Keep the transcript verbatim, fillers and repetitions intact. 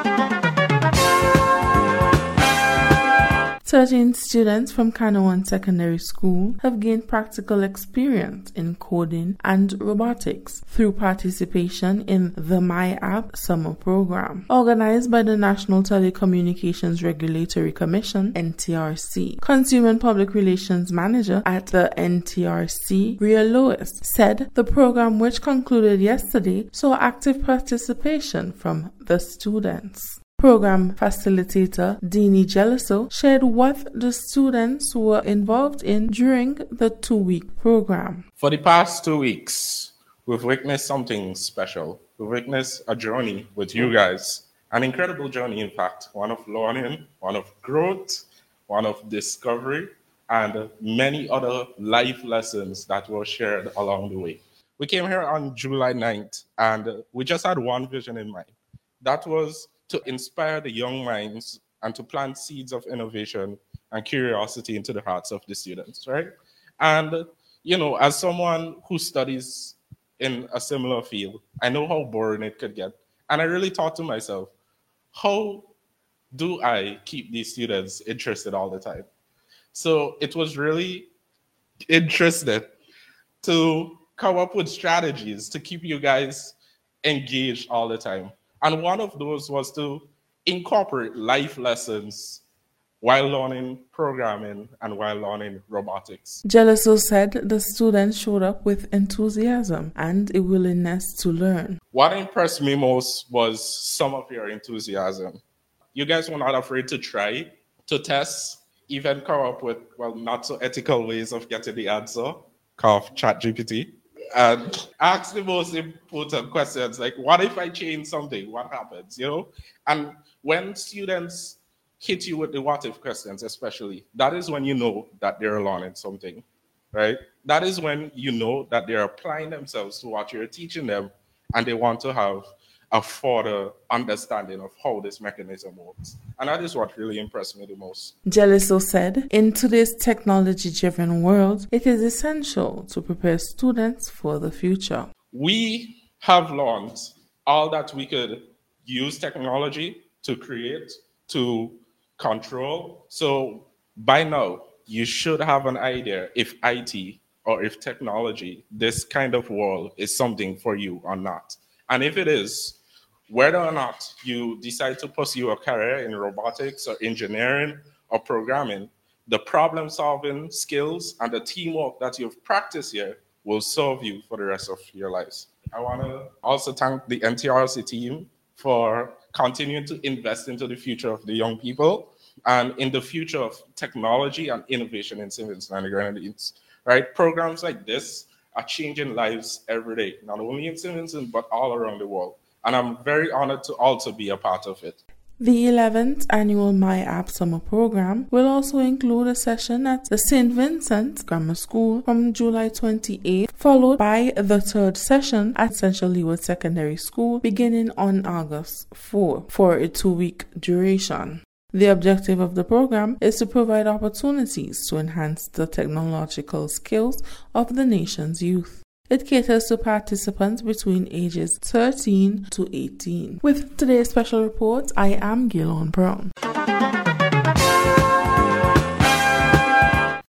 thirteen students from Canawan Secondary School have gained practical experience in coding and robotics through participation in the MyApp Summer Program, organized by the National Telecommunications Regulatory Commission, N T R C. Consumer and Public Relations Manager at the N T R C, Rhea Lewis, said the program, which concluded yesterday, saw active participation from the students. Program facilitator Dini Geliso shared what the students were involved in during the two-week program. For the past two weeks, we've witnessed something special. We've witnessed a journey with you guys, an incredible journey, in fact, one of learning, one of growth, one of discovery, and many other life lessons that were shared along the way. We came here on July ninth, and we just had one vision in mind. That was to inspire the young minds and to plant seeds of innovation and curiosity into the hearts of the students, right? And, you know, as someone who studies in a similar field, I know how boring it could get. And I really thought to myself, how do I keep these students interested all the time? So it was really interesting to come up with strategies to keep you guys engaged all the time. And one of those was to incorporate life lessons while learning programming and while learning robotics. Geliso said the students showed up with enthusiasm and a willingness to learn. What impressed me most was some of your enthusiasm. You guys were not afraid to try, to test, even come up with, well, not so ethical ways of getting the answer, called ChatGPT. And ask the most important questions, like, what if I change something? What happens, you know? And when students hit you with the what if questions, especially, that is when you know that they're learning something, right? That is when you know that they're applying themselves to what you're teaching them, and they want to have a further understanding of how this mechanism works. And that is what really impressed me the most. Geliso said, in today's technology-driven world, it is essential to prepare students for the future. We have learned all that we could use technology to create, to control. So by now, you should have an idea if I T or if technology, this kind of world, is something for you or not. And if it is, whether or not you decide to pursue a career in robotics or engineering or programming, the problem-solving skills and the teamwork that you've practiced here will serve you for the rest of your lives. I want to also thank the N T R C team for continuing to invest into the future of the young people and in the future of technology and innovation in Saint Vincent and the Grenadines. Right? Programs like this are changing lives every day, not only in Saint Vincent, but all around the world. And I'm very honored to also be a part of it. The eleventh annual MyApp Summer Program will also include a session at the Saint Vincent Grammar School from July twenty-eighth, followed by the third session at Central Leeward Secondary School beginning on August fourth for a two-week duration. The objective of the program is to provide opportunities to enhance the technological skills of the nation's youth. It caters to participants between ages thirteen to eighteen. With today's special report, I am Gaylon Brown.